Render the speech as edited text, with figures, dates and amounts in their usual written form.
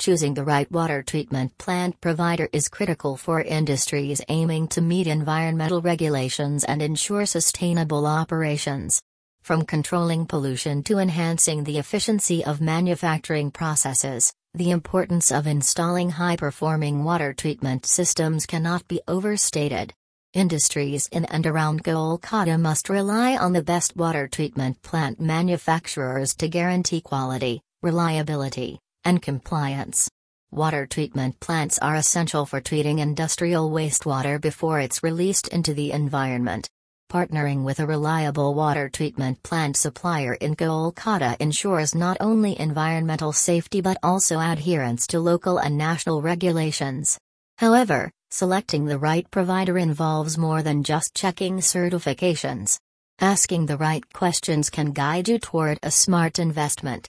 Choosing the right water treatment plant provider is critical for industries aiming to meet environmental regulations and ensure sustainable operations. From controlling pollution to enhancing the efficiency of manufacturing processes, the importance of installing high-performing water treatment systems cannot be overstated. Industries in and around Kolkata must rely on the best water treatment plant manufacturers to guarantee quality, reliability, and compliance. Water treatment plants are essential for treating industrial wastewater before it's released into the environment. Partnering with a reliable water treatment plant supplier in Kolkata ensures not only environmental safety but also adherence to local and national regulations. However, selecting the right provider involves more than just checking certifications. Asking the right questions can guide you toward a smart investment.